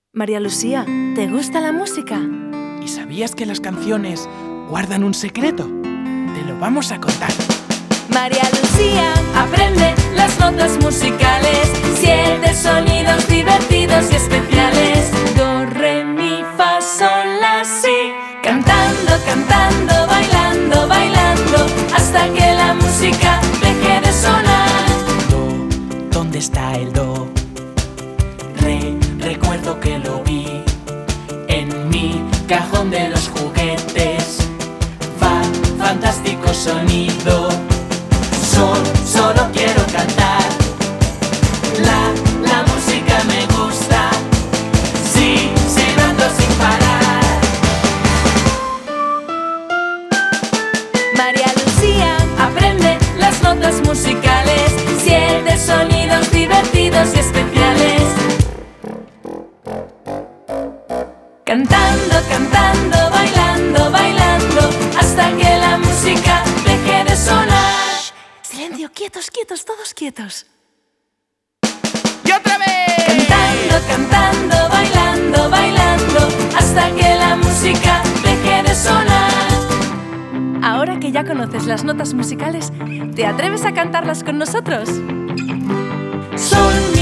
María Lucía, ¿te gusta la música? ¿Y sabías que las canciones guardan un secreto? Te lo vamos a contar. María Lucía aprende las notas musicales, 7 sonidos divertidos y especiales. Do, re, mi, fa, sol, la, si. Cantando, cantando, bailando, bailando, hasta que la música deje de sonar. Do, ¿dónde está el do? Re, recuerdo que lo vi en mi cajón de los juguetes. Fa, fantástico sonido. Sol, solo quiero cantar. La música me gusta. Sí, silbando sin parar. María Lucía aprende las notas musicales, 7 sonidos divertidos y especiales. Cantando, cantando, bailando, bailando, hasta que la música deje de sonar. ¡Shh! Silencio, quietos, quietos, todos quietos. ¡Y otra vez! Cantando, cantando, bailando, bailando, hasta que la música deje de sonar. Ahora que ya conoces las notas musicales, ¿te atreves a cantarlas con nosotros? Sol,